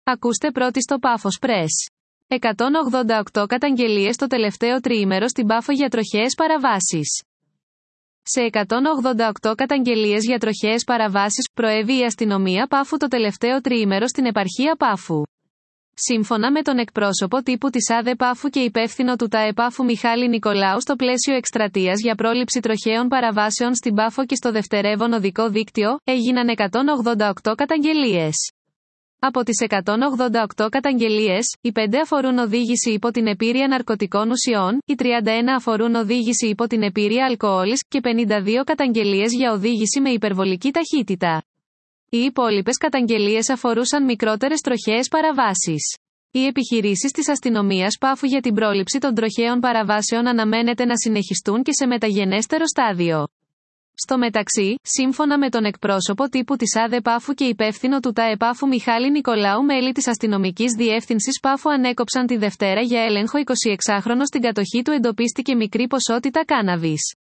Ακούστε πρώτη στο Πάφος Press. 188 καταγγελίες το τελευταίο τριήμερο στην Πάφο για τροχαίες παραβάσεις. Σε 188 καταγγελίες για τροχαίες παραβάσεις, προέβη η αστυνομία Πάφου το τελευταίο τριήμερο στην επαρχία Πάφου. Σύμφωνα με τον εκπρόσωπο τύπου της ΑΔΕ Πάφου και υπεύθυνο του ΤΑΕ Πάφου Μιχάλη Νικολάου, στο πλαίσιο εκστρατείας για πρόληψη τροχαίων παραβάσεων στην Πάφο και στο δευτερεύον οδικό δίκτυο, έγιναν 188 καταγγελίες. Από τις 188 καταγγελίες, οι 5 αφορούν οδήγηση υπό την επίρρεια ναρκωτικών ουσιών, οι 31 αφορούν οδήγηση υπό την επίρρεια αλκοόλης και 52 καταγγελίες για οδήγηση με υπερβολική ταχύτητα. Οι υπόλοιπες καταγγελίες αφορούσαν μικρότερες τροχαίες παραβάσεις. Οι επιχειρήσεις της αστυνομίας Πάφου για την πρόληψη των τροχαίων παραβάσεων αναμένεται να συνεχιστούν και σε μεταγενέστερο στάδιο. Στο μεταξύ, σύμφωνα με τον εκπρόσωπο τύπου της ΑΔΕ Πάφου και υπεύθυνο του ΤΑΕ Πάφου Μιχάλη Νικολάου, μέλη της αστυνομικής διεύθυνσης Πάφου ανέκοψαν τη Δευτέρα για έλεγχο 26χρονο στην κατοχή του εντοπίστηκε μικρή ποσότητα κάναβης.